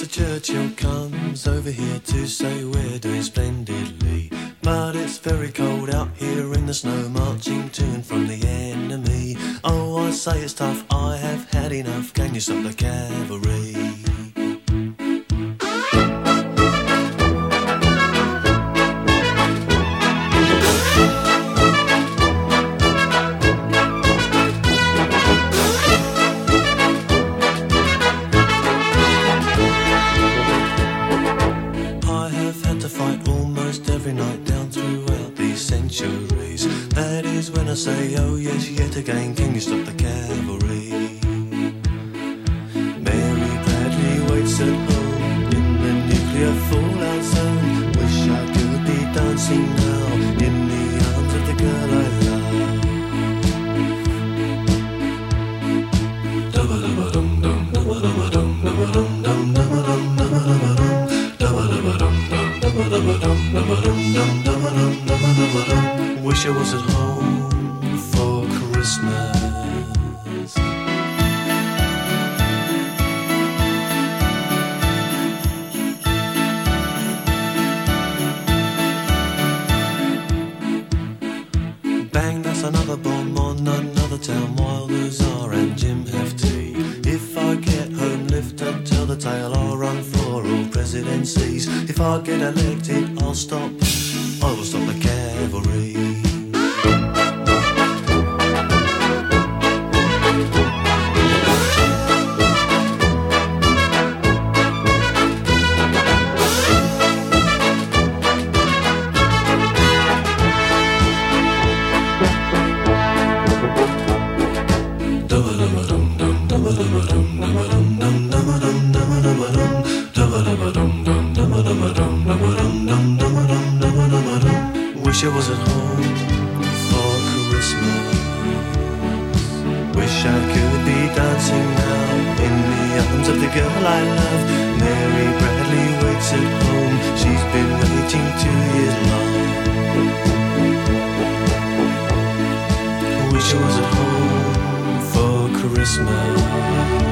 Churchill comes over here to say we're doing splendidly. But it's very cold out here in the snow, marching to and from the enemy. Oh, I say it's tough, I have had enough. Can you stop the cavalry? That is when I say, oh yes, yet again, can you stop the cavalry? Mary Bradley waits at home in the nuclear fallout zone. Wish I could be dancing now in the arms of the girl I love. Wish I was at home for Christmas. Bang, that's another bomb on another town. Wilders are and Jim have tea. If I get home, lift up, tell the tale. I'll run for all presidencies. If I get elected, I'll stop. I will stop the cavalry. Wish I was at home for Christmas. Wish I could be dancing now in the arms of the girl I love. Mary Bradley waits at home. She's been waiting 2 years long. Wish I was at home for Christmas.